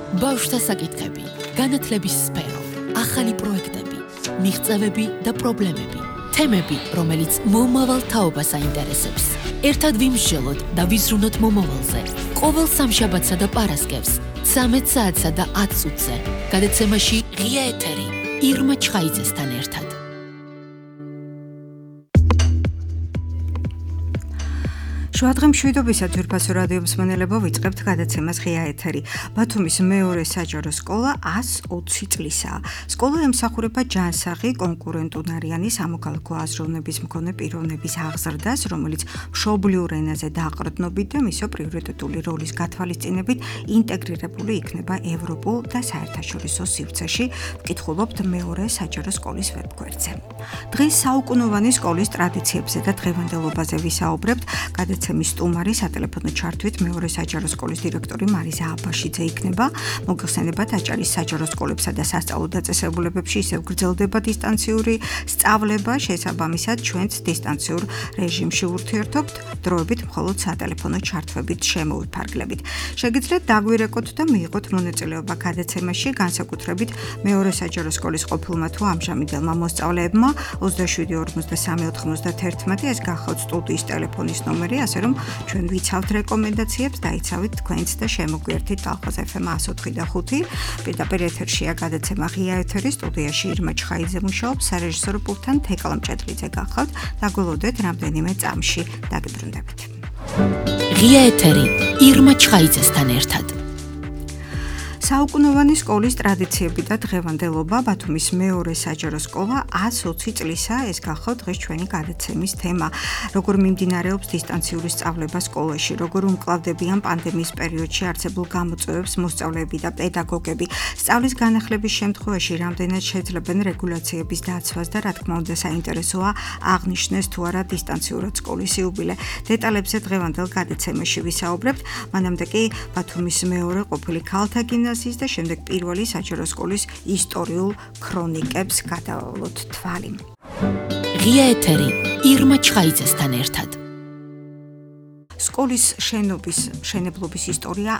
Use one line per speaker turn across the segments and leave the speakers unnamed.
ბავშვთა საკითხები, განათლების სფერო, ახალი პროექტები, მიღწევები და პრობლემები, თემები, რომელიც მომავალ თაობას აინტერესებს. ერთად ვიმსჯელოთ და ვიზრუნოთ მომავალზე. ყოველ სამშაბათსა და პარასკევს, 13 საათსა და 10 წუთზე. გადაცემაში ღია ეთერი, ირმა ჩხაიძესთან ერთად.
შუადღე მშვიდობისა ძვირფასო რადიო მსმენელებო, ვიწყებთ გადაცემას ღია ეთერი. ბათუმის მეორე საჯარო სკოლა 120 წლისაა. სკოლა ემსახურება ჯანსაღი, კონკურენტუნარიანი სამოქალაქო აზროვნების მქონე პიროვნების აღზრდას, რომელიც მშობლიურ ენაზე დაყრდნობით და მისო პრიორიტეტული როლის გათვალისწინებით ინტეგრირებული იქნება ევროპულ და საერთაშორისო სივრცეში, ვკითხულობთ მეორე საჯარო სკოლის ვებგვერდზე. დღეს საუკუნოვანი სკოლის ტრადიციებზე და დღევანდელობაზე ვისაუბრებთ. გადაცემის სტუმარი სატელეფონო ჩართვით მეორე საჯარო სკოლის დირექტორი მარიზა აბაშიძე იქნება. მოგხსენებათ, აჭარის საჯარო სკოლებსა და სასწავლო დაწესებულებებში ისევ გრძელდება დისტანციური სწავლება, შესაბამისად ჩვენც დისტანციურ რეჟიმში ვურთიერთობთ, დროებით მხოლოდ სატელეფონო ჩართვებით შემოვიფარგლებით. შეგიძლიათ დაგვირეკოთ და მიიღოთ მონაწილეობა გადაცემაში, განსაკუთრებით მეორე საჯარო სკოლის ყოფილმა თუ ამჟამინდელმა მოსწავლეებმა 27 ეს გახავთ სტუდიის ტელეფონის ნომერი, ასე რომ ჩვენ ვიცავთ რეკომენდაციებს, დაიცავით თქვენც და შემოგვიერთით ალხაზ FM 104.5. პირდაპირ ეთერშია გადაცემა ღია ეთერი, სტუდიაში ირმა ჩხაიძე მუშაობს, სარეჟისორო პულტთან თეკლა მჭედლიძე გახავთ. დაგველოდეთ რამდენიმე წამში დაგიბრუნდებით.
ღია ეთერი, ირმა ჩხაიძესთან ერთად.
საუკუნოვანი სკოლის ტრადიციები და დღევანდელობა ბათუმის მეორე საჯარო სკოლა 120 წლისაა, ეს გახავთ დღეს ჩვენი გადაცემის თემა. როგორ მიმდინარეობს დისტანციური სწავლება სკოლაში, როგორ უმკლავდებიან პანდემიის პერიოდში არსებულ გამოწვევებს მოსწავლეები და პედაგოგები, სწავლის განახლების შემთხვევაში რამდენად შეძლებენ რეგულაციების დაცვას და რა თქმა უნდა საინტერესოა აღნიშნეს თუ არა დისტანციურად სკოლის იუბილე. დეტალებზე დღევანდელ გადაცემაში ვისაუბრებთ, მანამდე კი ბათუმის მეორე ყოფილი ქალთა გიმნაზია და შემდეგ პირველი საჯარო სკოლის ისტორიულ ქრონიკებს გადავლოთ თვალი.
ღია ეთერი, ირმა ჩხაიძესთან ერთად.
სკოლის შენებლობის ისტორია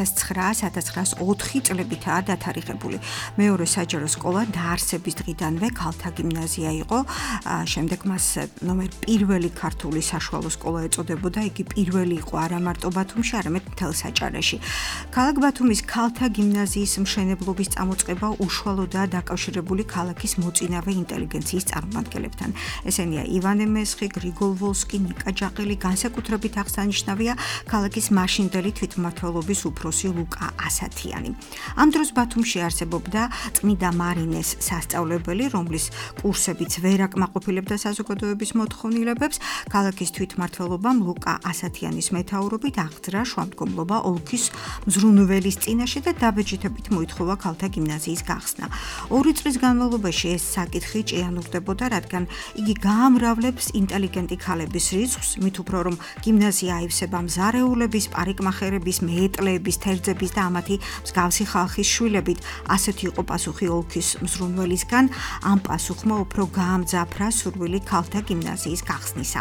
1904 წლებითაა დათარიღებული. მეორე საჯარო სკოლა დაარსების დღიდანვე ქალთა გიმნაზია იყო, შემდეგ მას ნომერ პირველი ქართული საშუალო სკოლა ეწოდებოდა, იგი პირველი იყო არა მარტო ბათუმში, არამედ მთელ საჭარაში. ქალაქ ბათუმის ქალთა გიმნაზიის მშენებლობის წამოწყება უშუალოდაა დაკავშირებული ქალაქის მოწინავე ინტელიგენციის წარმომადგენლებთან. ესენია ივანე მესხი, გრიგოლ ვოლსკი, ნიკა ჯაყელი, განსაკუთრებით აღსანიშნავია ქალაქის მაშინდელი თვითმმართველობის უფროსი ლუკა ასათიანი. ამ დროს ბათუმში არსებობდა წმიდა მარინეს სასწავლებელი, რომლის კურსებიც ვერ აკმაყოფილებდა საზოგადოების მოთხოვნილებებს. ქალაქის თვითმმართველობამ ლუკა ასათიანის მეთაურობით აღძრა შუამდგომლობა ოლქის მზრუნველის წინაშე და დაბეჭდებით მოითხოვა ქალთა გიმნაზიის გახსნა. 2 წლის განმავლობაში ეს საკითხი ჭიანურდებოდა, რადგან იგი გაამრავლებს ინტელიგენტი ქალების რიცხვს, მით უფრო რომ გიმნაზია აივსება მზარეულების, პარიკმახერების, მეეტლეების, თერძების და ამათი მსგავსი ხალხის შვილებით. ასეთი იყო პასუხი ოლქის მზრუნველისგან, ამ პასუხმა უფრო გაამძაფრა სურვილი ქალთა გიმნაზიის გახსნისა.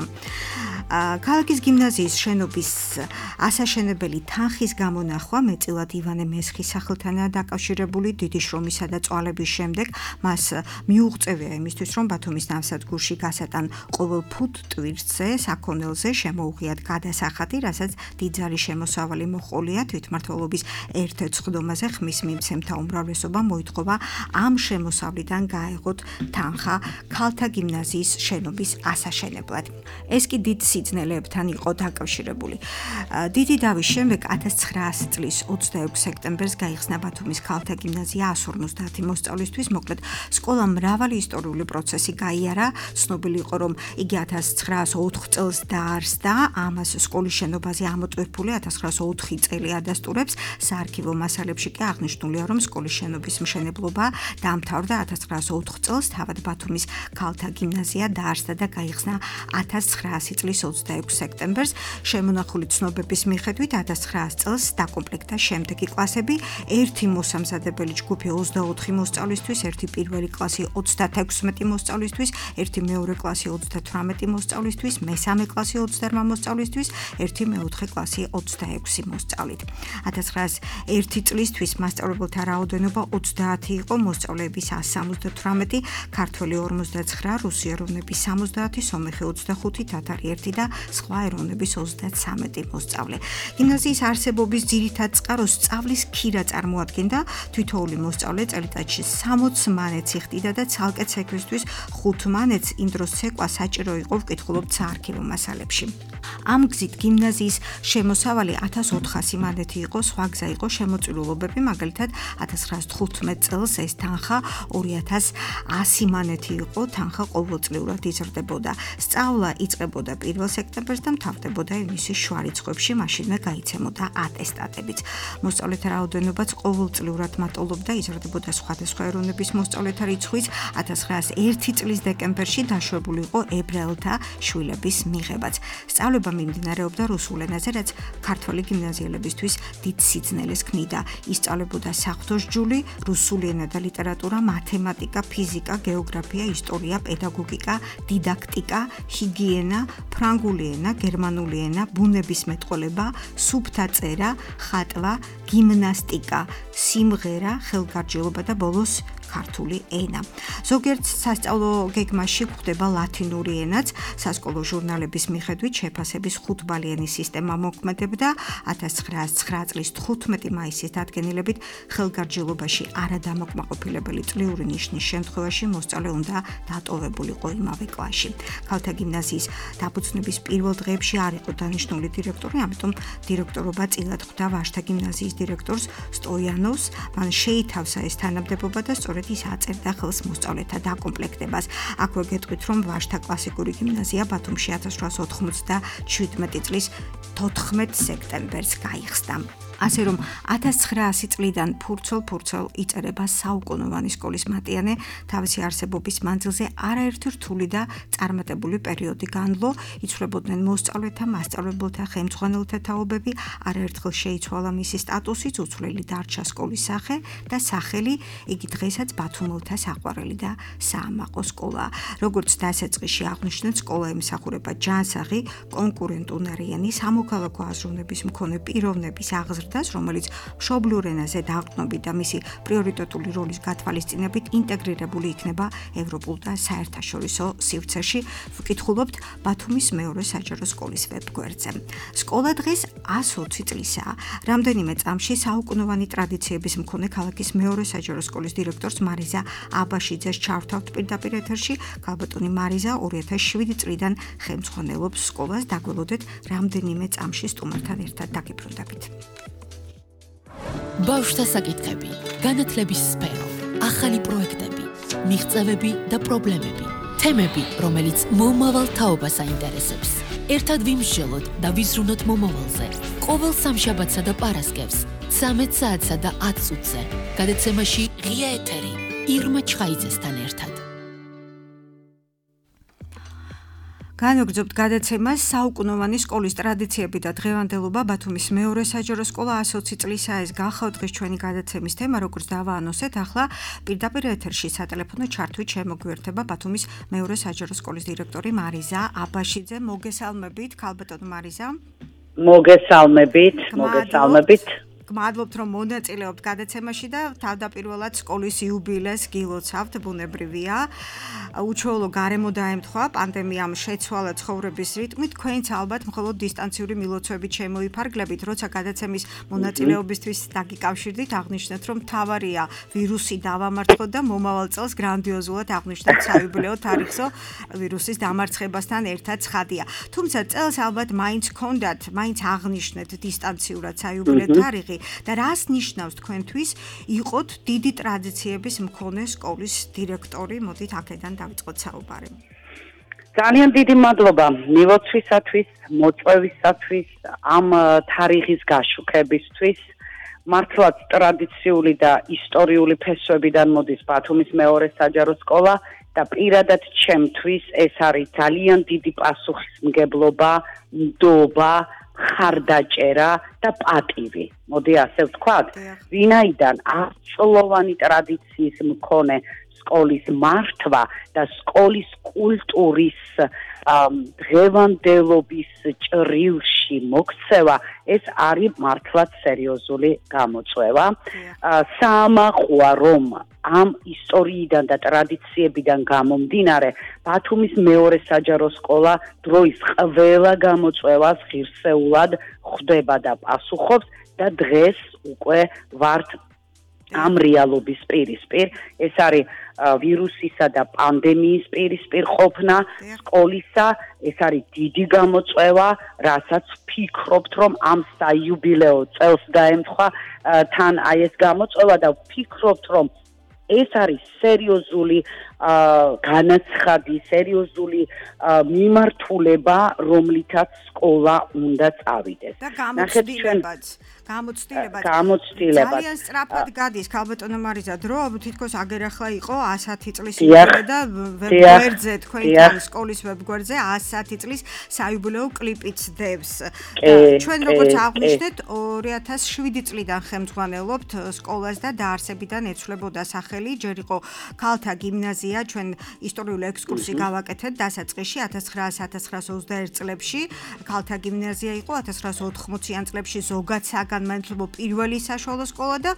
ქალაქის გიმნაზიის შენობის ასაშენებელი თანხის გამონახვა მეტწილად ივანე მესხის სახელთანაა დაკავშირებული. დიდი შრომისა და წვალების შემდეგ მას მიუღწევია იმისთვის, რომ ბათუმის ნავსადგურში გასატან ყოველ ფუთ ტვირთზე, საქონელზე შემოუღიათ გადასახადი, რასაც დიდძალი შემოსავალი მოჰყოლია. თვითმმართველობის ერთ-ერთ სხდომაზე ხმის მიმცემთა უმრავლესობა მოითხოვა ამ შემოსავლიდან გაეღოთ თანხა ქალთა გიმნაზიის შენობის ასაშენებლად. ეს კი დიდ სიძნელეებთან იყო დაკავშირებული. დიდი დავის შემდეგ 1900 წლის 26 სექტემბერს გაიხსნა ბათუმის ქალთა გიმნაზია 150 მოსწავლისთვის, მოკლედ სკოლამ მრავალი ისტორიული პროცესი გაიარა. ცნობილი იყო, რომ იგი 1904 წელს დაარსდა, ამას სკოლის შენობაზე ამოტვირთული 1904 წელი ადასტურებს. საარქივო მასალებში კი აღნიშნულია, რომ სკოლის შენობის მშენებლობა დაამთავრდა 1904 წელს, თავად ბათუმის ქალთა გიმნაზია დაარსდა და გაიხსნა 1900 წლის 26 სექტემბერს. შემონახული ცნობების მიხედვით 1900 წელს დაკომპლექტდა შემდეგი კლასები: ერთი მოსამზადებელი ჯგუფი 24 მოსწავლისთვის, ერთი პირველი კლასი 36 მოსწავლისთვის, ერთი მეორე კლასი 38 მოსწავლისთვის, მესამე კლასი 28 მოსწავლისთვის, 1-4 კლასი 26 მოსწავლით. 1901 წლისთვის მასწავლებელთა რაოდენობა 30 იყო, მოსწავლეების 178, ქართველი 59, რუსი ეროვნების 70, სომეხი 25, თათარი 1 და სხვა ეროვნების 33 მოსწავლე. გიმნაზიის არსებობის ძირითად წყაროს სწავლის ქირა წარმოადგენდა, თითოეული მოსწავლე წელიწადში 60 მანეთს იხდიდა და ცალკე ცეკვისთვის 5 მანეთს იმ დროს ცეკვა საჭირო იყო ვკითხულობთ საარქივო მასალებში. ამ გზით გიმნაზიის შემოსავალი 1400 მანეთი იყო, სხვა გზა იყო შემოწირულობები, მაგალითად 1915 წელს ეს თანხა 2100 მანეთი იყო, თანხა ყოველწლიურად იზრდებოდა. სწავლა იწყებოდა 1 სექტემბერს და მთავრდებოდა ივნისის შუა რიცხვებში, მაშინვე გაიცემოდა ატესტატებიც. მოსწავლეთა რაოდენობაც ყოველწლიურად მატულობდა, იზრდებოდა სხვადასხვა ეროვნების მოსწავლეთა რიცხვიც. 1901 წლის დეკემბერში დაშვებული იყო ებრაელთა შვილების მიღებაც. სწავლება მიმდინარეობდა რუსულ ენაზე, რაც ქართველი გიმნაზიელებისთვის დიდ სიძნელეს ქმნიდა. ისწავლებოდა საღვთოსჯული, რუსული ენა და ლიტერატურა, მათემატიკა, ფიზიკა, გეოგრაფია, ისტორია, პედაგოგიკა, დიდაქტიკა, ჰიგიენა, ფრანგული ენა, გერმანული ენა, ბუნებისმეტყველება, სუფთა წერა, ხატვა, გიმნასტიკა, სიმღერა, ხელგარჯილობა და ბოლოს ქართული ენა. ზოგიერთ სასწავლო გეგმაში გვხვდება ლათინური ენაც, სასკოლო ჟურნალების მიხედვით შეფასების 5 ბალიანი სისტემა მოქმედებდა. 1909 წლის 15 მაისის დადგენილებით ხელგარჯილობაში არადამოკმაყოფილებელი წლიური ნიშნის შემთხვევაში მოსწავლე უნდა დატოვებულიყო იმავე კლასში. ქალთა გიმნაზიის დაფუძნების პირველ დღეებში არ იყო დანიშნული დირექტორი, ამიტომ დირექტორობა წილად ხვდა ვაჟთა გიმნაზიის დირექტორს სტოიანოვს. მან შეითავსა ეს თანამდებობა და სწორედ ის აწერდა ხელს მოსწავლეთა დაკომპლექტებას. აქვე გეტყვით, რომ ვაჟთა კლასიკური გიმნაზია ბათუმში 1897 წლის 14 სექტემბერს გაიხსნა. ასე რომ 1900 წლიდან ფურცელ იწერება საუკუნოვანი სკოლის მატიანე, თავისი არსებობის მანძილზე არაერთი რთული და წარმატებული პერიოდი განვლო, იცვლებოდნენ მოსწავლეთა, მასწავლებელთა, ხელმძღვანელთა თაობები, არაერთხელ შეიცვალა მისი სტატუსიც, უცვლელი დარჩა სკოლის სახე და სახელი, იგი დღესაც ბათუმელთა საყვარელი და საამაყო სკოლაა. როგორც დასაწყისში აღნიშნეთ, სკოლა ემსახურება ჯანსაღი, კონკურენტუნარიანი, სამოქალაქო აზროვნების მქონე პიროვნების აღზრდას, რომელიც მშობლიურ ენაზე დაყრდნობით და მისი პრიორიტეტული როლის გათვალისწინებით ინტეგრირებული იქნება ევროპულ და საერთაშორისო სივრცეში. ვკითხულობთ ბათუმის მეორე საჯარო სკოლის ვებგვერდზე. სკოლა დღეს 120 წლისაა. რამდენიმე წამში საუკუნოვანი ტრადიციების მქონე ქალაქის მეორე საჯარო სკოლის დირექტორს მარიზა აბაშიძეს ჩავრთავთ პირდაპირ ეთერში. ქალბატონი მარიზა 2007 წლიდან ხელმძღვანელობს სკოლას. დაგველოდეთ რამდენიმე წამში სტუმართან ერთად დაგიბრუნდებით.
ბავშვთა საკითხები, განათლების სფერო, ახალი პროექტები, მიღწევები და პრობლემები, თემები, რომელიც მომავალ თაობას აინტერესებს. ერთად ვიმსჯელოთ და ვიზრუნოთ მომავალზე. ყოველ სამშაბათსა და პარასკევს 13 საათსა და 10 წუთზე. გადაცემაში ღია ეთერი ირმა ჩხაიძესთან ერთად.
განვაგრძობთ გადაცემას საუკუნოვანი სკოლის ტრადიციები და დღევანდელობა. ბათუმის მეორე საჯარო სკოლა 120 წლისაა. ეს გახავთ დღეს ჩვენი გადაცემის თემა, როგორც დავაანონსეთ. ახლა პირდაპირ ეთერში სატელეფონო ჩართვით შემოგვიერთება ბათუმის მეორე საჯარო სკოლის დირექტორი мариза აბაშიძე. მოგესალმებით, ქალბატონო мариза.
მოგესალმებით.
გმადლობთ, რომ მონაწილეობთ გადაცემაში და თავდაპირველად სკოლის იუბილეს გილოცავთ, ბუნებრივია. უჩვეულო გარემო დაემთხვა, პანდემიამ შეცვალა ცხოვრების რიტმი, თქვენც ალბათ მხოლოდ დისტანციური მილოცვებით შემოიფარგლებით, როცა გადაცემის მონაწილეობისთვის დაგიკავშირდით, აღნიშნეთ, რომ მთავარია ვირუსი დავამარცხოთ და მომავალ წელს გრანდიოზულად აღნიშნეთ საიუბილეო თარიღსო ვირუსის დამარცხებასთან ერთად ცხადია. თუმცა წელს ალბათ მაინც აღნიშნეთ დისტანციურად საიუბილეო თარიღი. და რას ნიშნავს თქვენთვის იყოთ დიდი ტრადიციების მქონე სკოლის დირექტორი? მოდით აქედან დავიწყოთ საუბარი.
ძალიან დიდი მადლობა მილოცვისათვის, მოწვევისათვის, ამ თარიღის გაშუქებისთვის. მართლაც ტრადიციული და ისტორიული ფესვებიდან მოდის ბათუმის მეორე საჯარო სკოლა და პირადად ჩემთვის ეს არის ძალიან დიდი პასუხისმგებლობა, ნდობა ხარდაჭერა და პატივი. მოდი ასე ვთქვათ, ვინაიდან აწლოვანი ტრადიციის მქონე სკოლის მართვა და სკოლის კულტურის დღევანდელობის ჭრილში მოქცევა ეს არის მართლაც სერიოზული გამოწვევა. საამაყოა რომ ამ ისტორიიდან და ტრადიციებიდან გამომდინარე ბათუმის მეორე საჯარო სკოლა დროის ყველა გამოწვევას ღირსეულად ხვდება და პასუხობს და დღეს უკვე ვართ ამ რეალობის პირისპირ. ეს არის ვირუსისა და პანდემიის პირისპირ ყოფნა სკოლისა, ეს არის დიდი გამოწვევა, რასაც ვფიქრობთ, რომ ამ საიუბილეო წელს დაემთხვა თან აი ეს გამოწვევა და ვფიქრობთ, რომ ეს არის სერიოზული განაცხადი, სერიოზული მიმართულება, რომლითაც სკოლა უნდა წავიდეს.
და გამოცდილებაც. ძალიან სწრაფად გადის ქალბატონო მარიზა დრო, თითქოს აგერახლა იყო 110 წლის იუბილე და ვებგვერდზე თქვენი სკოლის ვებგვერდზე 110 წლის საიუბილეო კლიპიც დევს. ჩვენ როგორც აღვნიშნეთ 2007 წლიდან ხელმძღვანელობთ სკოლას და დაარსებიდან ეცვლებოდა სახელი, ჯერ იყო ქალთა გიმნაზია, ჩვენ ისტორიული ექსკურსი გავაკეთეთ დასაწყისში 1900-1921 წლებში, ქალთა გიმნაზია იყო 1980-იან წლებში ზოგად საგანმანათლებლო პირველი საშუალო სკოლა და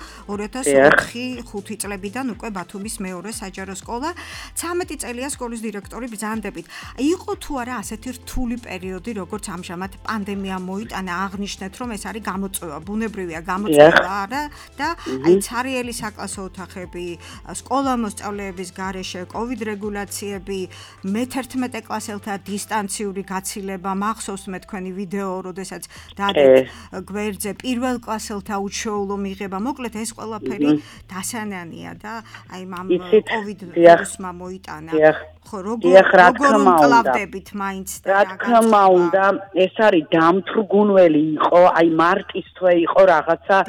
2004-5 წლებიდან უკვე ბათუმის მეორე საჯარო სკოლა. 13 წელია სკოლის დირექტორი ბრძანდებით. იყო თუ არა ასეთი რთული პერიოდი, როგორც ამჟამად პანდემია მოიტანა, აღნიშნეთ, რომ ეს არის გამოწვევა, ბუნებრივია გამოწვევა, არა და აი ცარიელი საკლასო ოთახები, სკოლა მოსწავლეების გარეშე, COVID რეგულაციები, მე-11 კლასელთა დისტანციური გაცილება, მახსოვს მე თქვენი ვიდეო, როდესაც დადეთ გვერდზე პირველ კლასელთა უჩვეულო მიღება. მოკლედ ეს ყველაფერი დასანანია და აი ამ COVID ვირუსმა მოიტანა. ხო, როგორ მკლავდებით მაინც და
რა თქმა უნდა, ეს არის დამთრგუნველი იყო, აი მარტის თვე იყო რაღაცა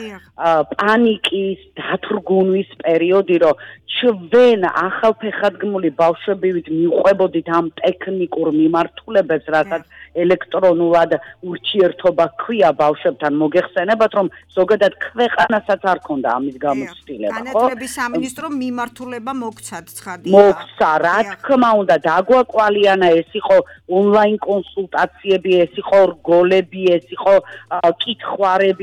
პანიკის, დათრგუნვის პერიოდი, რომ ჩვენ ახალფეხადგმული ბავშვებივით მიყვებოდით ამ ტექნიკურ მიმართულებებს, რასაც ელექტრონულად ურთიერთობა ჰქვია ბავშვებთან. მოგეხსენებათ, რომ ზოგადად ქვეყანასაც არ ქონდა ამის გამოცდილება, ხო?
განათლების სამინისტრომ მიმართულება მოქცათ ცხადია.
მოქცა, რა თქმა უნდა, დაგვაკვალიანა, ეს იყო ონლაინ კონსულტაციები, ეს იყო რგოლები, ეს იყო კითხვარები,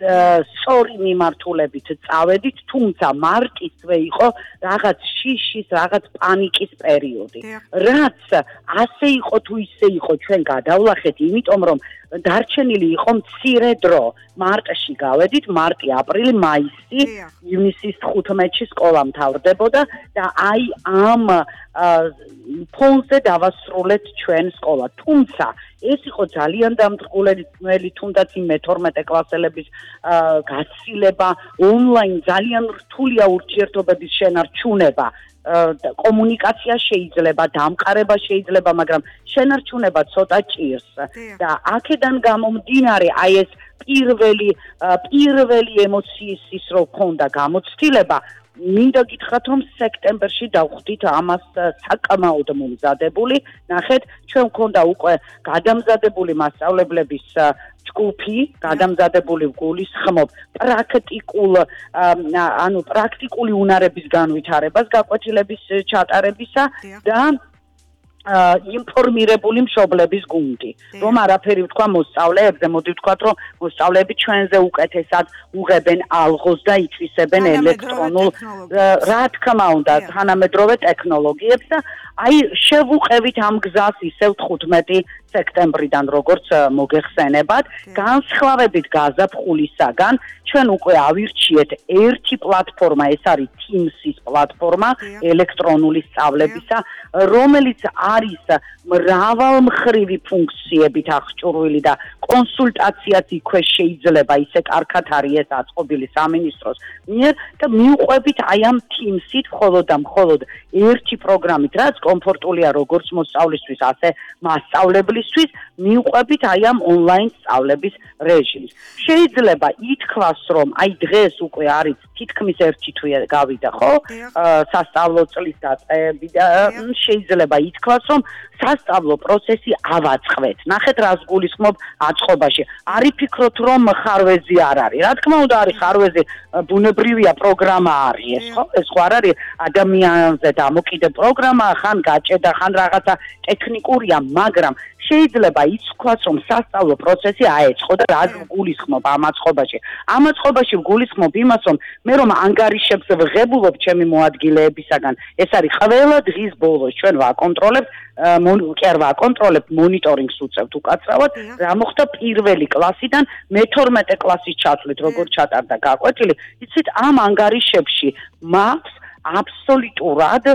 სწორი მიმართულებით წავედით, თუმცა მარტის თვე იყო რაღაც შიშის, რაღაც პანიკის პერიოდი. რაც ასე იყო თუ ისე იყო, ჩვენ გადავლახეთ, იმიტომ რომ დარჩენილი იყო მცირე დრო. მარტში გავედით, მარტი, აპრილი, მაისი, ივნისის 15-ში სკოლა მთავრდებოდა და აი ამ ფონზე დავასრულეთ ჩვენ სკოლა. თუმცა ეს იყო ძალიან დამრგულებელი, თუნდაც იმ მე-12 კლასელების გაცილება, ონლაინ ძალიან რთულია ურთიერთობების შენარჩუნება. კომუნიკაცია შეიძლება, დამყარება შეიძლება, მაგრამ შენარჩუნება ცოტა ჭირს. და აქედან გამომდინარე, აი ეს პირველი ემოციის ის რო ქონდა გამოცდილება, მინდა გითხრათ, რომ სექტემბერში დავხვდით ამას საკმაოდ მომზადებული. ნახეთ, ჩვენ ქონდა უკვე გადამზადებული მასწავლებლების ჯგუფი, გადამზადებული გულისხმობ პრაქტიკული უნარების განვითარებას, გაკვეთილების ჩატარებისა და ინფორმირებული მშობლების გუნდი. რომ არაფერი ვთქვა მოსწავლეებზე, მოდი ვთქვათ, რომ მოსწავლეები ჩვენზე უკეთესად უღებენ ალღოს და ითვისებენ ელექტრონულ, რა თქმა უნდა, თანამედროვე ტექნოლოგიებს და აი შევუყევით ამ გზას ისევ 15 სექტემბრიდან, როგორც მოგეხსენებათ, განსხვავებით გაზაფხულისაგან, ჩვენ უკვე ავირჩიეთ ერთი პლატფორმა, ეს არის Teams-ის პლატფორმა ელექტრონული სწავლებისა, რომელიც არის მრავალმხრივი ფუნქციებით აღჭურვილი და კონსულტაციაც იქვე შეიძლება, ისე კარგად არის ეს აწყობილი სამინისტროს მიერ და მიუყვებით აი ამ Teams-ით მხოლოდ და მხოლოდ ერთი პროგრამით, რაც კომფორტულია როგორც მოსწავლისთვის, ასე მასწავლებლისთვის, მიუყვებით აი ამ ონლაინ სწავლების რეჟიმს. შეიძლება ითქვას, რომ აი დღეს უკვე არის თითქმის 1 თვე გავიდა, ხო? სასწავლო წლის დაწყები და შეიძლება ითქვას, რომ სასწავლო პროცესი ავაწყვეთ. ნახეთ, რას გულისხმობ აწყობაში. არი ფიქრობთ, რომ ხარვეზი არ არის. რა თქმა უნდა, არის ხარვეზი, ბუნებრივია პროგრამა არის ეს, ხო? ეს ხო არ არის ადამიანზე დამოკიდე პროგრამა, ხან გაჭედა, ხან რაღაცა ტექნიკურია, მაგრამ შეიძლება ითქვას, რომ სასწავლო პროცესი აეწყო და რა გულისხმობ ამ აწყობაში. ამ აწყობაში გულისხმობ იმას, რომ მე რომ ანგარიშებს ვღებულობ ჩემი მოადგილეებისაგან, ეს არის ყველა დღის ბოლოს ჩვენ ვაკონტროლებთ, კი არ ვაკონტროლებთ, მონიტორინგს უწევთ უკაცრავად, რა მოხდა პირველი კლასიდან მე-12 კლასის ჩათვლით, როგორ ჩატარდა გაკვეთილი. იცით, ამ ანგარიშებში მაქვს აბსოლუტურად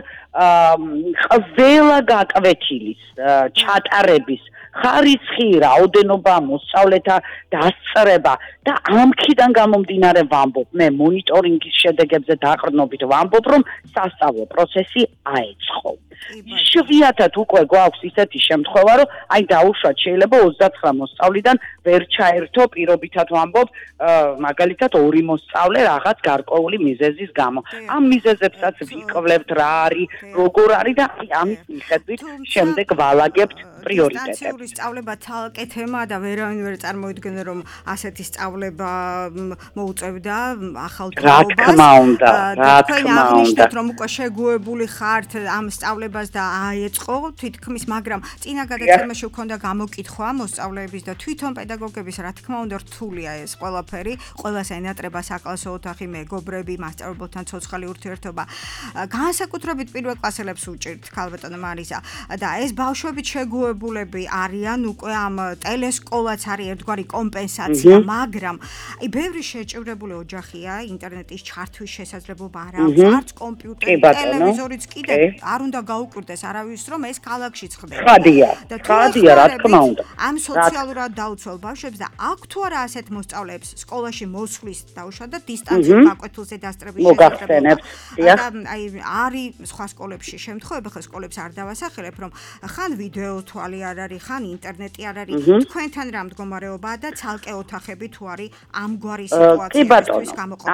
ყველა გაკვეთილის ჩატარების ხარისხი, რაოდენობა, მოსწავლეთა დასწრება და ამქიდან გამომდინარე ვამბობ, მე მონიტორინგის შედეგებზე დაყრდნობით ვამბობ, რომ სასწავლო პროცესი აეწყო. იშვიათად უკვე გვაქვს ისეთი შემთხვევა, რომ აი დაუშვათ შეიძლება 29 მოსწავლიდან ვერ ჩაერთო, პირობითად ვამბობ, მაგალითად 2 მოსწავლე რაღაც გარკვეული მიზეზის გამო. ამ მიზეზებსაც ვიკვლევთ, რა არის, როგორ არის და ამის მიხედვით შემდეგ ვალაგებთ პრიორიტეტებს.
სწავლება თალკე თემა და ვერავინ ვერ წარმოიდგენდა, რომ ასეთი სწავლება მოუწევდა ახალ თაობას.
რა თქმა უნდა, რა თქმა უნდა.
რომ უკვე შეგუებული ხართ ამ სწავლებას და აეწყო თითქმის, მაგრამ წინა გადაცემაში ვქონდა გამოკითხვა მოსწავლეების და თვითონ პედაგოგების, რა თქმა უნდა, რთულია ეს ყველაფერი, ყველას ენატრება საკლასო ოთახი, მეგობრები, მასწავლებელთან ცოცხალი ურთიერთობა. განსაკუთრებით პირველ კლასელებს უჭირთ, ქალბატონო მარისა, და ეს ბავშვები შეგუებულები არიან, უკვე ამ ტელესკოლაც არის ერთგვარი კომპენსაცია, მაგრამ აი ბევრი შეჭირებული ოჯახია, ინტერნეტის ჩართვის შესაძლებლობა არ აქვს, არც კომპიუტერი, ტელევიზორიც კიდე არ უნდა გაუკვირდეს არავის, რომ ეს ქალაქშიც ხდება.
ხადია, რა თქმა უნდა.
ამ სოციალურად დაუცველ ბავშვებს და აქვს თუ არა ასეთ მოსწავლეებს სკოლაში მოსვლის დაუშვა და დისტანციურ გაკვეთილზე დასწრების შესაძლებლობა. აი არის სხვა სკოლებში შემთხვევები, ხო სკოლებს არ დავასახელებ, რომ ხან ვიდეო თვალი არ არის, ხან ინტერნეტი არ არის, თქვენთან რა მდგომარეობაა და ცალკე ოთახები თუ არის ამგვარი სიტუაციისთვის გამოყოფილი.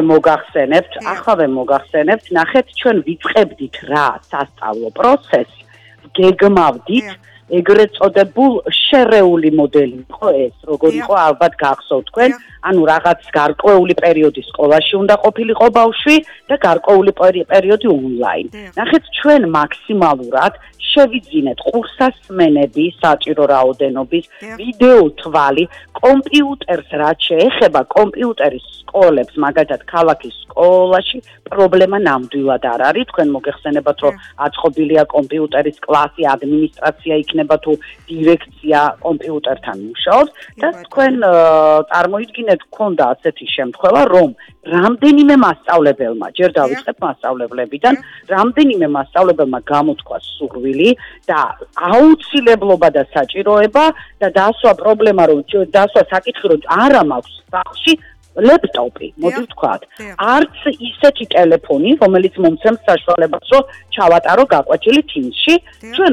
ახავე მოგახსენებთ, ნახეთ, ჩვენ ვიწყებდით რა სასწავლო პროცესი, გეგმავდით ეგრეთ წოდებულ შერეული მოდელი იყო ეს, როგორ იყო ალბათ გახსოვთ თქვენ, ანუ რაღაც გარკვეული პერიოდი სკოლაში უნდა ყოფილიყო ბავშვი და გარკვეული პერიოდი ონლაინ. ნახეთ, ჩვენ მაქსიმალურად შევიძინეთ ყურსასმენები საჭირო რაოდენობის, ვიდეო თვალი, კომპიუტერს რაც შეეხება კომპიუტერის სკოლებს, მაგალითად ქალაქის სკოლაში პრობლემა ნამდვილად არ არის, თქვენ მოგეხსენებათ, რომ აწყობილია კომპიუტერის კლასი, ადმინისტრაცია იქნება თუ დირექცია კომპიუტერთან მუშაობს და თქვენ წარმოიდგინეთ, გქონდა ასეთი შემთხვევა, რომ რამდენიმე მასწავლებელმა, ჯერ დავიწყებ მასწავლებლებიდან, რამდენიმე მასწავლებელმა გამოთქვა სურვილი და აუცილებლობა და საჭიროება და დასვა პრობლემა, რომ დასვა საკითხი, რომ არა მაქვს სახლში ლეპტოპი, მოდი ვთქვათ, არც ისეთი ტელეფონი, რომელიც მომცემს საშუალებას, რომ ჩავატარო გაკვეთილი Teams-ში, ჩვენ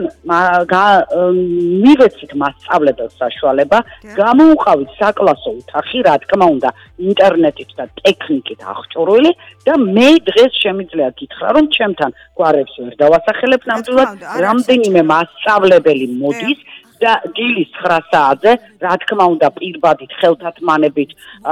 მივეცით მასწავლებელს საშუალება, გამოვუყავით საკლასო ოთახი, რა თქმა უნდა, ინტერნეტით და ტექნიკით აღჭურვილი და მე დღეს შემიძლია გითხრა, რომ ჩემთან გვარებს ვერ დავასახელებ ნამდვილად, რამდენიმე მასწავლებელი მოდის და დილის 9 საათზე, რა თქმა უნდა, პირბადით, ხელთათმანებით,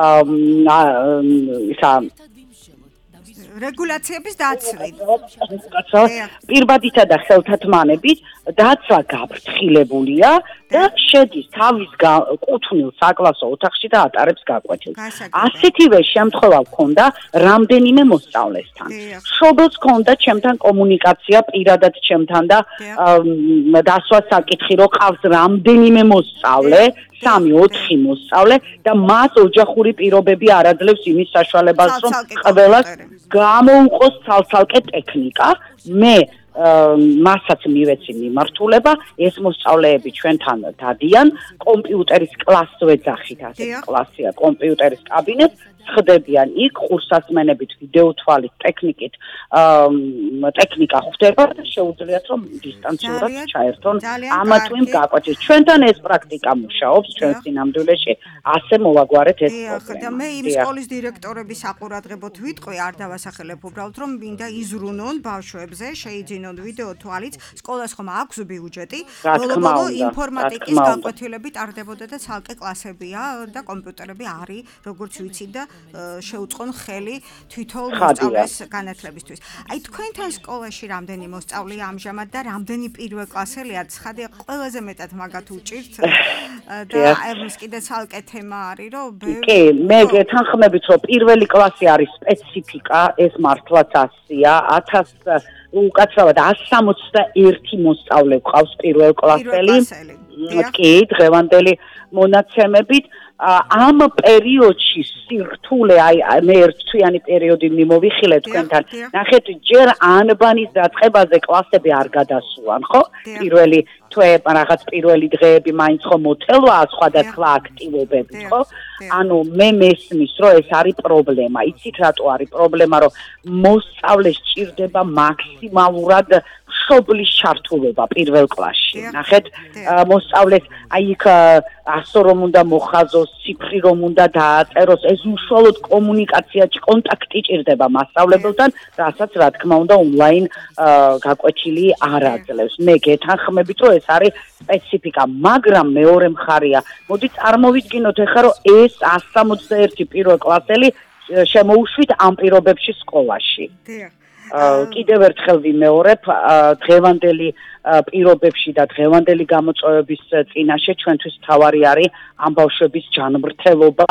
რეგულაციების დაცვით.
პირბადითა და ხელთათმანებით დაცვა გაფრთხილებულია და შედის თავის კუთვნილ საკლასო ოთახში და ატარებს გაკვეთილს. ასეთივე შემთხვევა გქონდა რამდენიმე მოსწავლესთან. შობილს გქონდა ჩემთან კომუნიკაცია პირადად ჩემთან და დასვა საკითხი, რომ ყავს რამდენიმე მოსწავლე, 3-4 მოსწავლე და მას ოჯახური პირობები არ აძლევს იმის საშუალებას, რომ ყველას გამოუყოს ცალ-ცალკე ტექნიკა. მე მასაც მივეცი მიმართულება, ეს მოსწავლეები ჩვენთან დადიან კომპიუტერის კლასს ვეძახით, ასეთი კლასია კომპიუტერის კაბინეტს ხდებიან იქ ყურსასმენებით ვიდეო თვალის ტექნიკით ტექნიკა ხდება და შეუძლიათ რომ დისტანციურად ჩაერთონ ამა თუ იმ გაკვეთილს ჩვენთან ეს პრაქტიკა მუშაობს ჩვენ სინამდვილეში ასე მოვაგვარეთ ეს
და მე იმ სკოლის დირექტორების საყურადღებოდ ვიტყვი არ დავასახელებ უბრალოდ რომ მინდა იზრუნონ ბავშვებზე შეიძინონ ვიდეო თვალიც სკოლას ხომ აქვს ბიუჯეტი ბოლო ინფორმატიკის გაკვეთილები ტარდებოდა და ცალკე კლასებია და კომპიუტერები არის როგორც ვიცი და შეუწყონ ხელი თვითონ მოსწავლეს განათლებისთვის. Აი თქვენთან სკოლაში რამდენი მოსწავლეა ამჟამად და რამდენი პირველ კლასელია? ცხადია ყველაზე მეტად მაგათ უჭირთ და ეს კიდე ცალკე თემა არის რომ
კი მე გეთანხმებით რომ პირველი კლასი არის სპეციფიკა ეს მართლაც ასია 1000 უკაცრავად 161 მოსწავლე ყავს პირველ კლასელი კი დღევანდელი მონაცემებით ამ პერიოდში სირთულე აი მე ერთთვიანი პერიოდი მიმოვიხილე თქვენთან ნახეთ ჯერ ანბანის დაწყებაზე კლასები არ გადასულან ხო პირველი თვე რაღაც პირველი დღეები მაინც ხო მოთელვაა სხვადასხვა აქტივობები ხო ანუ მე მესმის რომ ეს არის პრობლემა იცით რატო არის პრობლემა რომ მოსწავლეს ჭირდება მაქსიმალურად მშობლის ჩართულობა პირველ კლასში ნახეთ მოსწავლეს აი იქ ასო რომ უნდა მოხაზოს ციფრი რომ უნდა დააწეროს ეს უშუალოდ კომუნიკაცია კონტაქტი ჭირდება მასწავლებელთან რასაც რა თქმა უნდა ონლაინ გაკვეთილი არ აძლევს მე გეთანხმებით რომ ეს არის სპეციფიკა მაგრამ მეორე მხარეა მოდი წარმოვიდგინოთ ახლა რომ ეს 161 პირველ კლასელი შემოუშვით ამ პირობებში სკოლაში კიდევ ერთხელ ვიმეორებ დღევანდელი პირობებში და დღევანდელი გამოწვევების წინაშე ჩვენთვის მთავარი არის ამ ბავშვების ჯანმრთელობა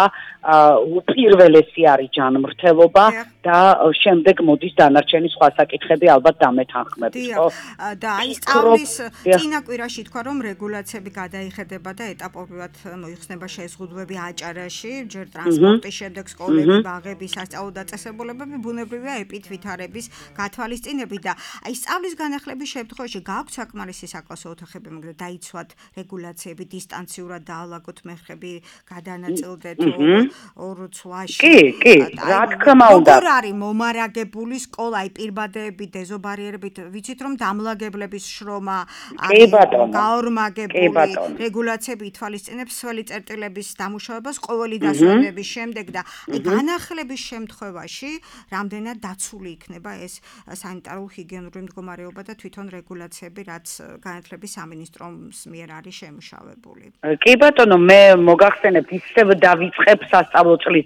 უპირველესი არის ჯანმრთელობა და შემდეგ მოდის დანარჩენი სხვა საკითხები ალბათ დამეთანხმებით ხო
და აი სწავლის წინა კვირაში თქვა რომ რეგულაციები გადაიხედება და ეტაპობრივად მოიხსნება შეზღუდვები აჭარაში ჯერ ტრანსპორტის შემდეგ სკოლები ბაღები სასწავლო დაწესებულებები ბუნებრივია ეპიდვითარების გათვალისწინებით და აი სწავლის განახლების შემთხვევაში გააქვთ საკმარისი საკლასო ოთახები მაგრამ დაიცვათ რეგულაციები დისტანციურად დაალაგოთ მეხები გადანაწილდეთ ორ წვაში
კი რა თქმა უნდა
როგორ არის მომარაგებული სკოლა აი პირბადეები დეზობარიერებით ვიცით რომ დამლაგებლების შრომა არის გაორმაგებული რეგულაციები ითვალისწინებს სველი წერტილების დამუშავებას ყოველი დასვენების შემდეგ და აი განახლების შემთხვევაში რამდენად დაცული იქნება ეს სანიტარულ-ჰიგიენური მდგომარეობა და თვითონ რეგულაციები რაც განათლების სამინისტროს მიერ არის შემუშავებული.
კი ბატონო მე მოგახსენებთ ისევ დავიწყებ სასწავლო წლის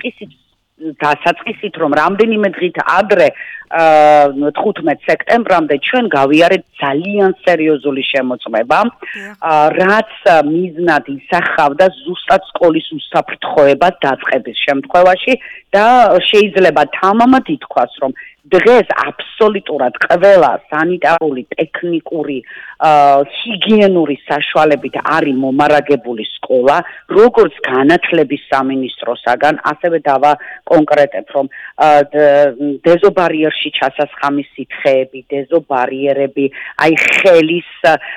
დასაწყისით რომ რამდენიმე დღით ადრე 15 სექტემბრამდე ჩვენ გავიარეთ ძალიან სერიოზული შემოწმება რაც მიზნად ისახავდა ზუსტად სკოლის უსაფრთხოებას დაწყების შემთხვევაში და შეიძლება თამამად ითქვას რომ დღეს აბსოლუტურად ყველა სანიტარული, ტექნიკური, ჰიგიენური საშუალებით არის მომარაგებული სკოლა, როგორც განათლების სამინისტროსაგან, ასევე დავაკონკრეტებ, რომ დეზობარიერში ჩასასხამის სითხეები, დეზობარიერები, აი ხელის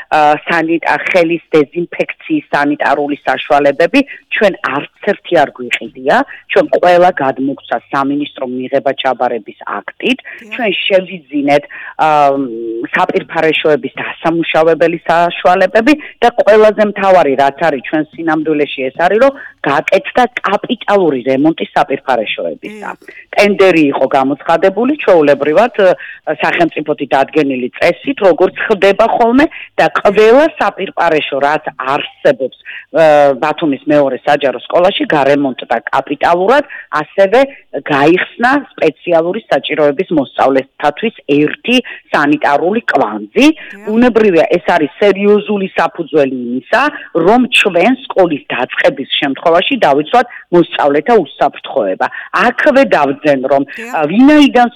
დეზინფექციის სანიტარული საშუალებები ჩვენ არც ერთი არ გვიყიდია, ჩვენ ყველა გადმოგცა სამინისტრომ მიღება ჩაბარების აქტით ჩვენ შევიძინეთ საპირფარეშოების დასამუშავებელი საშუალებები და ყველაზე მთავარი რაც არის ჩვენ სინამდვილეში ეს არის რომ გაკეთდა კაპიტალური რემონტი საპირფარეშოებისა. ტენდერი იყო გამოცხადებული ჩვეულებრივად სახელმწიფოთი დადგენილი წესით როგორც ხდება ხოლმე და ყველა საპირფარეშო რაც არსებობს ბათუმის მეორე საჯარო სკოლაში გარემონტდა კაპიტალურად ასევე გაიხსნა სპეციალური საჭიროების მოსწავლეთათვის ერთი სანიტარული კვანძი. ბუნებრივია ეს არის სერიოზული საფუძველი იმისა, რომ ჩვენ სკოლის დაწყების შემთხვევაში დავიცვათ მოსწავლეთა უსაფრთხოება. აქვე დავძენ, რომ ვინაიდან სკოლა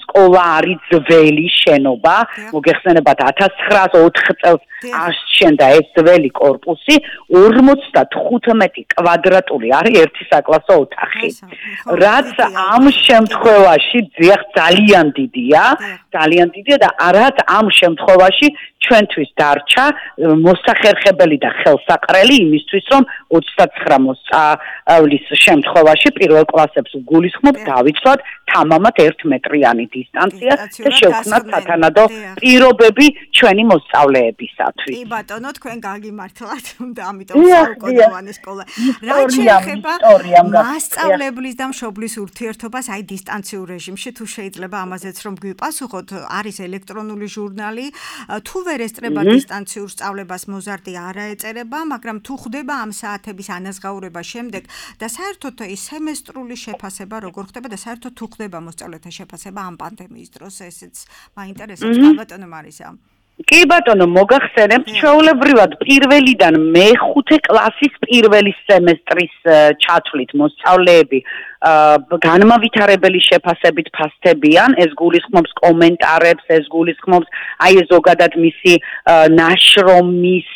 არის ძველი შენობა, მოგეხსენებათ 1904 წელს აშენდა ეს ძველი კორპუსი, 55 კვადრატული არის ერთი საკლასო ოთახი. რაც ამ შემთხვევაში ძალიან დიდია და რაც ამ შემთხვევაში ჩვენთვის დარჩა მოსახერხებელი და ხელსაყრელი იმისთვის, რომ 29 მოსწავლის შემთხვევაში პირველ კლასებს გულისხმობ დავიცვათ თამამად 1 მეტრიანი დისტანცია და შევქმნათ სათანადო პირობები ჩვენი მოსწავლეებისათვის.
კი ბატონო, თქვენ გაგიმართლათ, ამიტომ საუკუნოვანი სკოლა. რაც შეეხება მასწავლებლის და მშობლის ურთიერთობას აი დისტანციურ რეჟიმში, თუ შეიძლება ამაზეც რომ გვიპასუხოთ, არის ელექტრონული ჟურნალი, თუ ვერ ესწრება დისტანციურ სწავლებას მოზარდი არ აეწერება, მაგრამ თუ ხდება ამ საათების ანაზღაურება შემდეგ და საერთოდ ის სემესტრული შეფასება როგორ ხდება და საერთოდ თუ ხდება მოსწავლეთა შეფასება ამ პანდემიის დროს, ესეც მაინტერესებს ბატონო მარისა.
კი ბატონო, მოგახსენებთ, ჩვეულებრივად პირველიდან მეხუთე კლასის პირველი სემესტრის ჩათვლით მოსწავლეები განმავითარებელი შეფასებით ფასდებიან, ეს გულისხმობს კომენტარებს, ეს გულისხმობს აი ზოგადად მისი ნაშრომის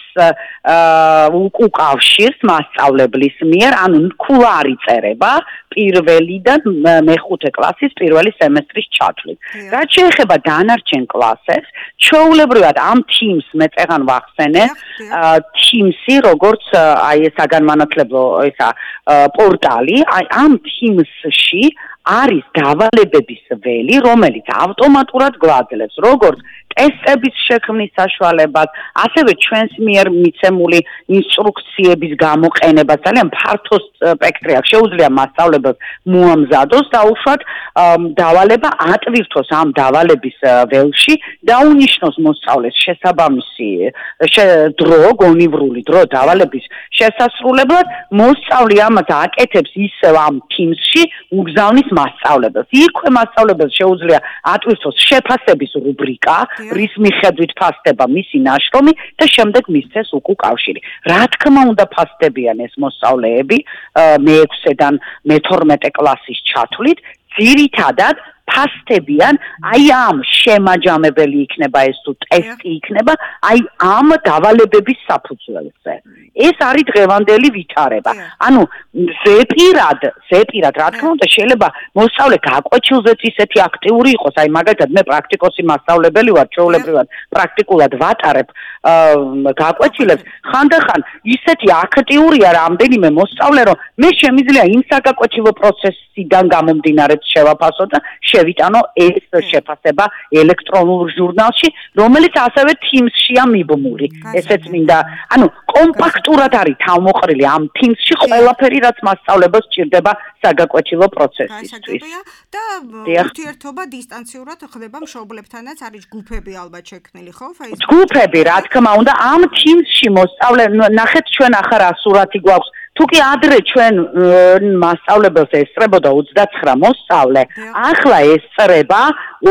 უკავშირს მასწავლებლის მიერ, ანუ ქულა იწერება პირველიდან მეხუთე კლასის პირველი სემესტრის ჩათვლით. რაც შეეხება დანარჩენ კლასებს, ჩვეულებრივად ამ Teams მე წეგან ვახსენე, Teams-ი როგორც აი საგანმანათლებლო პორტალი, აი ამ Teams-ში არის დავალებების ველი, რომელიც ავტომატურად გვაძლევს როგორც ტესტების შექმნის საშუალებას, ასევე ჩვენს მიერ მიცემული ინსტრუქციების გამოყენება, ძალიან ფართო სპექტრი აქვს. შეუძლია მასწავლებელს მოამზადოს და უშუალოდ დავალება ატვირთოს ამ დავალების ველში, დაუნიშნოს მოსწავლეს შესაბამისი დრო, გონივრული დრო დავალების შესასრულებლად, მოსწავლე ამას აკეთებს ისევ ამ Teams-ში, უგზავნის მასწავლებელს. იქვე მასწავლებელს შეუძლია ატვირთოს შეფასების რუბრიკა, რის მიხედვით ფასდება მისი ნაშრომი და შემდეგ მისცეს უკავშირი. რა თქმა უნდა ფასდებიან ეს მოსწავლეები მე-6-დან მე-12 კლასის ჩათვლით, ძირითადად ფასდებიან აი ამ შემაჯამებელი იქნება ეს თუ ტესტი იქნება აი ამ დავალებების საფუძველზე. ეს არის დღევანდელი ვითარება. ანუ ზეპირად, რა თქმა უნდა, შეიძლება მოსწავლე გაკვეთილზეც ისეთი აქტიური იყოს, აი მაგალითად მე პრაქტიკოსი მასწავლებელი ვარ, ჩვეულებრივად პრაქტიკულად ვატარებ გაკვეთილებს, ხანდახან ისეთი აქტიურია რამდენიმე მოსწავლე, რომ მე შემიძლია იმ საგაკვეთილო პროცესიდან გამომდინარე შევაფასო და შევიტანო ეს შეფასება ელექტრონულ ჟურნალში, რომელიც ასევე Teams-შია მიბმული. ესეც მინდა, ანუ კომპაქტურად არის თავმოყრილი ამ Teams-ში ყველაფერი, რაც მასწავლებელს სჭირდება საგაკვეთილო პროცესისთვის.
და ურთიერთობა დისტანციურად ხდება მშობლებთანაც, არის ჯგუფები ალბათ შექმნილი, ხო?
ჯგუფები, რა თქმა უნდა, ამ Teams-ში მოსწავლე, ნახეთ ჩვენ ახლა რა სურათი გვაქვს. თუ კი ადრე ჩვენ მასწავლებელს ესწრებოდა 29 მოსწავლე, ახლა ესწრება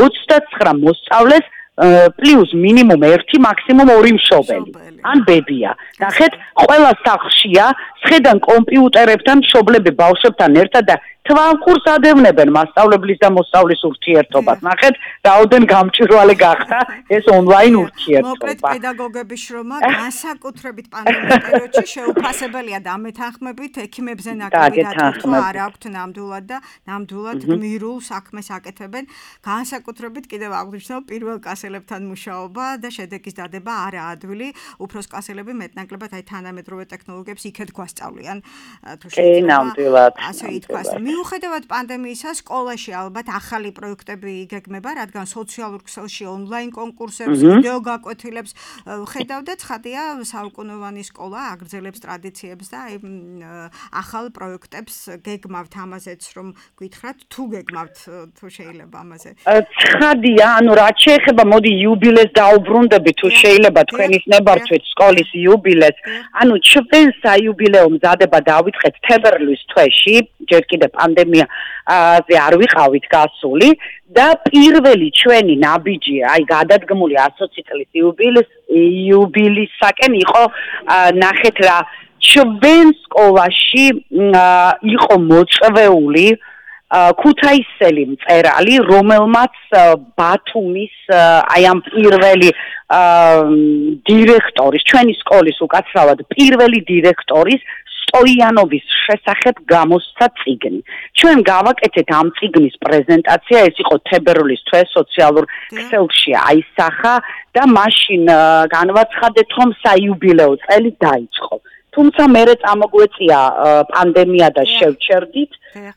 29 მოსწავლეს პლუს მინიმუმ 1, მაქსიმუმ 2 მშობელი. ან ბებია. ნახეთ, ყველა სახლშია, სხედან კომპიუტერებთან მშობლები ბავშვებთან ერთად და თვალყურს ადევნებენ მასწავლებლის და მოსწავლის ურთიერთობას. ნახეთ, რაოდენ გამჭვირვალე გახდა ეს ონლაინ ურთიერთობა.
მოკლედ პედაგოგების შრომა განსაკუთრებით პანდემიის პერიოდში შეუფასებელია და ამეთანხმებით ექიმებზე ნაკლები დატვირთვა არ აქვთ ნამდვილად გმირულ საქმეს აკეთებენ. განსაკუთრებით კიდევ აღვნიშნავ პირველ კლასელებთან მუშაობა და შედეგის დადება არაა ადვილი. უფროს კლასელები მეტნაკლებად აი თანამედროვე ტექნოლოგიებს იქეთ გვასწავლიან. თუ
შეიძლება
ასე ითქვას. მიუხედავად პანდემიისა, სკოლაში ალბათ ახალი პროექტები იგეგმება, რადგან სოციალურ ქსელში ონლაინ კონკურსებს, ვიდეო გაკვეთილებს ხედავდა, ცხადია, საუკუნოვანი სკოლა აგრძელებს ტრადიციებს და აი ახალ პროექტებს გეგმავთ ამაზეც, რომ გითხრათ, თუ გეგმავთ, თუ შეიძლება ამაზე.
ცხადია, ანუ რაც შეეხება, მოდი იუბილეს დაუბრუნდები, თუ შეიძლება თქვენის ნებართვით სკოლის იუბილეს. ანუ ჩვენ საიუბილეო მზადება დავიწყეთ თებერვლის თვეში, ჯერ კიდევ პანდემიაზე არ ვიყავით გასული და პირველი ჩვენი ნაბიჯი, აი გადადგმული 120 წლის იუბილისაკენ იყო, ნახეთ რა, ჩვენ სკოლაში იყო მოწვეული ქუთაისელი მწერალი, რომელმაც ბათუმის აი ამ პირველი დირექტორის, ჩვენი სკოლის უკაცრავად პირველი დირექტორის სტოიანოვის შესახებ გამოსცა წიგნი. ჩვენ გავაკეთეთ ამ წიგნის პრეზენტაცია, ეს იყო თებერვლის თვე სოციალურ ქსელში აისახა და მაშინ განვაცხადეთ, რომ საიუბილეო წელი დაიწყო. თუმცა მერე წამოგვეწია პანდემია და შევჩერდით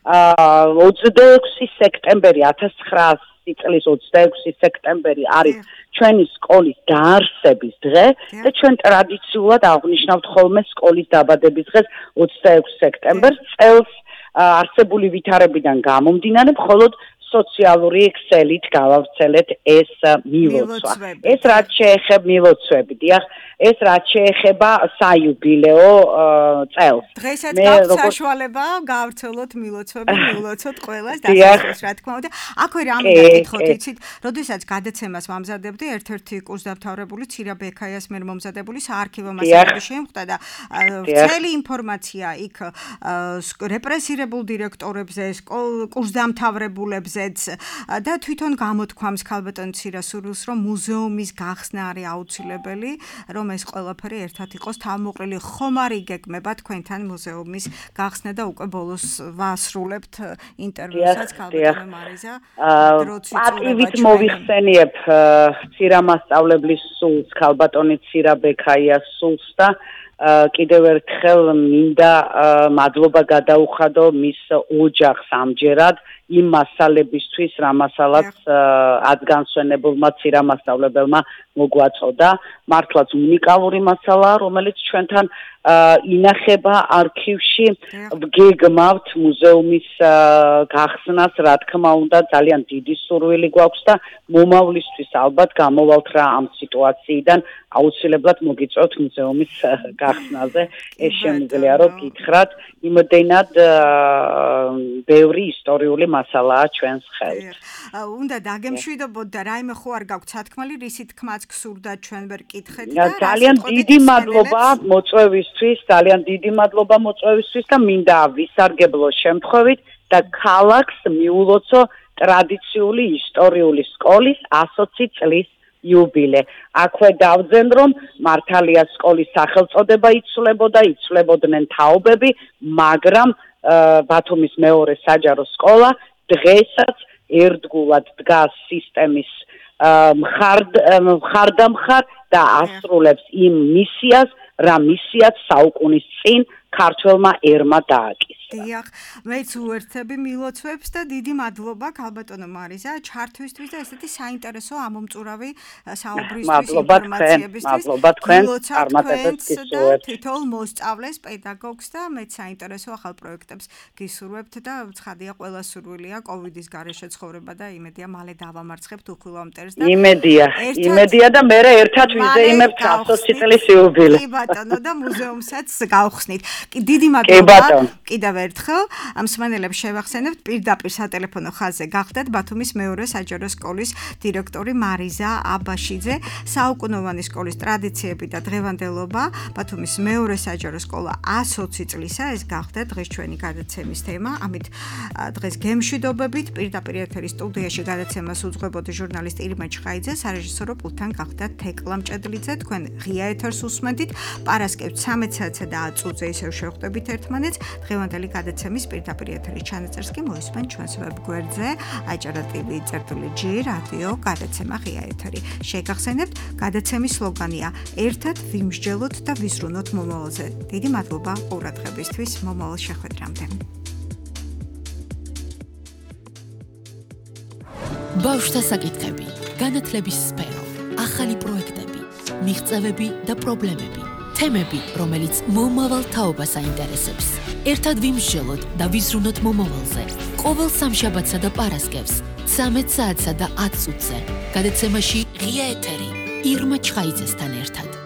26 სექტემბერი 1900 წლის 26 სექტემბერი არის ჩვენი სკოლის დაარსების დღე და ჩვენ ტრადიციულად აღნიშნავთ ხოლმე სკოლის დაბადების დღეს 26 სექტემბერს წელს არსებული ვითარებიდან გამომდინარე მხოლოდ სოციალური ქსელით გავავრცელეთ ეს მილოცვა. ეს რაც შეეხება მილოცვები, დიახ, ეს რაც შეეხება საიუბილეო წელს.
დღესაც გაქვთ საშუალება გავვრცელოთ მილოცვები, მილოცოთ ყველას დასაწყისს, რა თქმა უნდა. აქვე რამე გითხოთ, იცით, როდესაც გადაცემას ვამზადებდი, ერთ-ერთი კურსდამთავრებული ცირა ბექაიას მიერ მომზადებული საარქივო მასალები შემხვდა და მთელი ინფორმაცია იქ რეპრესირებულ დირექტორებზე, კურსდამთავრებულებზე და თვითონ გამოთქვამს ქალბატონ ცირასურვილს, რომ მუზეუმის გახსნა არის აუცილებელი, რომ ეს ყველაფერი ერთად იყოს თავმოყრილი. ხომ არ იგეგმება თქვენთან მუზეუმის გახსნა და უკვე ბოლოს ვასრულებთ ინტერვიუსაც ქალბატონ მარიზა
პატივით მოვიხსენიებ ცირამასწავლებლის სულს, ქალბატონი ცირა ბექაიას სულს და კიდევ ერთხელ მინდა მადლობა გადაუხადო მის ოჯახს ამჯერად იმ მასალებისთვის, რამასაც ადგენსვენებულმა ცირამასწავლებელმა მოგვაწოდა. მართლაც უნიკალური მასალაა, რომელიც ჩვენთან ინახება არქივში. ვგეგმავთ მუზეუმის გახსნას, რა თქმა უნდა, ძალიან დიდი სურვილი გვაქვს და მომავლისთვის ალბათ გამოვალთ რა ამ სიტუაციიდან, აუცილებლად მოგიწევთ მუზეუმის გახსნაზე. ეს შემიძლია რომ გითხრათ, იმდენად ბევრი ისტორიული მასალაა ჩვენს ხელთ.
უნდა დაგემშვიდობოთ და რაიმე ხო არ გაქვთ სათქმელი, რისი თქმაც გსურდა ჩვენ ვერ კითხეთ
და ძალიან დიდი მადლობა მოწვევისთვის, ძალიან დიდი მადლობა მოწვევისთვის და მინდა ვისარგებლო შემთხვევით და ქალაქს მიულოცო ტრადიციული ისტორიული სკოლის 120 წლის იუბილე. აქვე დავძენ, რომ მართალია სკოლის სახელწოდება იცვლებოდნენ თაობები, მაგრამ ბათუმის მეორე საჯარო სკოლა დღესაც ერთგულად დგას სისტემის მხარდამხარ და ასრულებს იმ მისიას, რა მისიაც საუკუნის წინ ქართველმა ერმა დააკისრა.
დიახ, მეც უერთები მილოცვებს და დიდი მადლობა ქალბატონო მარიზა ჩართვისთვის და ესეთი საინტერესო ამომწურავი საუბრისთვის, ინფორმაციებისთვის.
მადლობა თქვენ, წარმატებებს გისურვებთ.
თითოეულ მოსწავლეს, პედაგოგს და მეც საინტერესო ახალ პროექტებს გისურვებთ და ცხადია ყველა სურვილია კოვიდის გარეშე ცხოვრება და იმედია მალე დავამარცხებთ უხილავმტერს და
იმედია და მე ერთად ვიზეიმებთ 120 წლის იუბილე.
კი ბატონო და მუზეუმსაც გავხსნით. დიდი მადლობა. კიდევ ერთხელ ამ მსმენელებს შევახსენებთ, პირდაპირ სატელეფონო ხაზზე გახდათ ბათუმის მეორე საჯარო სკოლის დირექტორი მარიზა აბაშიძე, საუკუნოვანი სკოლის ტრადიციები და დღევანდელობა, ბათუმის მეორე საჯარო სკოლა 120 წლისა, ეს გახდა დღეს ჩვენი გადაცემის თემა. ამით დღეს გემშვიდობებით პირდაპირ ეთერის სტუდიაში გადაცემას უძღვებოდა ჟურნალისტ ირმა ჩხაიძე, სარეჟისორო პულტთან გახდა თეკლა მჭედლიძე. თქვენ ღია ეთერს უსმენთ, პარასკევს 13 საათსა და 10 წუთზე ისევ შევხვდებით ერთმანეთს. დღევანდელი გადაცემის პირდაპირ ეთერის ჩანაწერს კი მოისმენთ ჩვენს ვებგვერდზე acara.tv/G რადიო გადაცემა ღია ეთერი. შეგახსენებთ, გადაცემის სლოგანია ერთად ვიმსჯელოთ და ვიზრუნოთ მომავალზე. დიდი მადლობა ყურადღებისთვის, მომავალ შეხვედრამდე.
ბავშვთა საკითხები, განათლების სფერო, ახალი პროექტები, მიღწევები და პრობლემები. თემები, რომელიც მომავალ თაობას აინტერესებს. ერთად ვიმსჯელოთ და ვიზრუნოთ მომავალზე. ყოველ სამშაბათსა და პარასკევს 13 საათსა და 10 წუთზე. გადაცემაში ღია ეთერი ირმა ჩხაიძესთან ერთად.